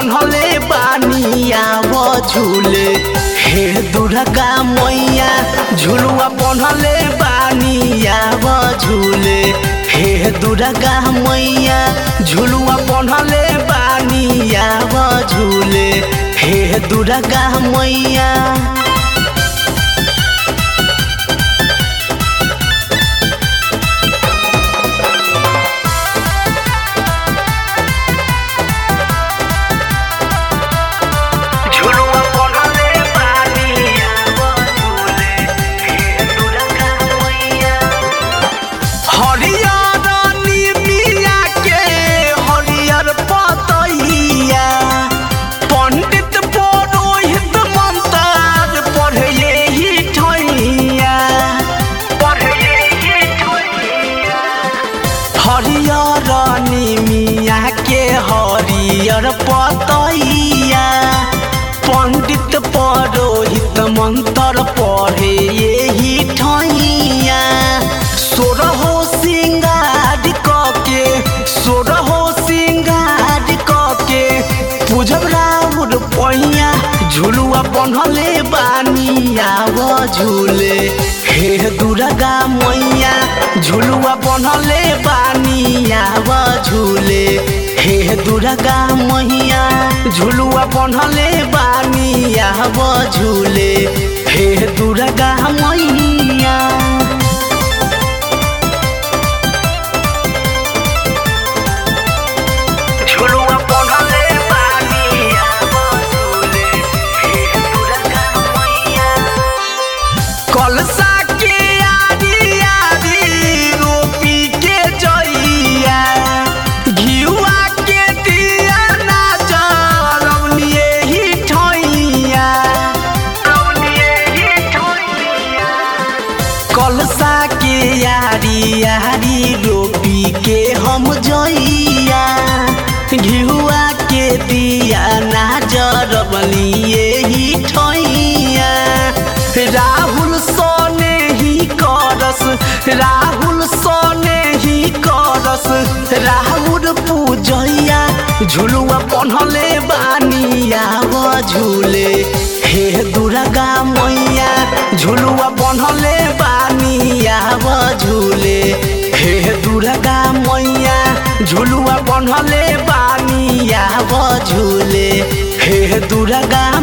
बनले बानिया वो झूले हे दुर्गा मैया झुलुआ बनले बानिया वो झूले हे दुर्गा मैया झुलुआ बनले बानिया वो झूले हे दुर्गा मैया हरियर पतैया पंडित पुरोहित मंत्र पढ़े यही ठैया सोरहो सिंगार कके सोरहो सिंगार कके पूजब राउर पैया झुलुआ बनले बानिया वो झूले हे दुर्गा मैया झुलुआ बनले बानिया वो झूले हे दुर्गा मैया झुलुआ बनले बानिया वो झूले हे दुर्गा मैया झुलुआ बनले बानिया वो झूले हे दुर्गा मैया कलसा के आरी आरी रोपी के जइया घिउआ कलसा के यारी यारी रोपी के हम जइया घिउआ के दिया ना जरबलिए ही ठैया राहुल सोने ही करस राहुल सोने ही करस राहुल पूजैया झुलुआ बनले बानिया वो झूले हे दुर्गा मैया झुलुआ बनले बानिया वो झूले हे दुर्गा मैया झुलुआ बनले बानिया वो झूले हे दुर्गा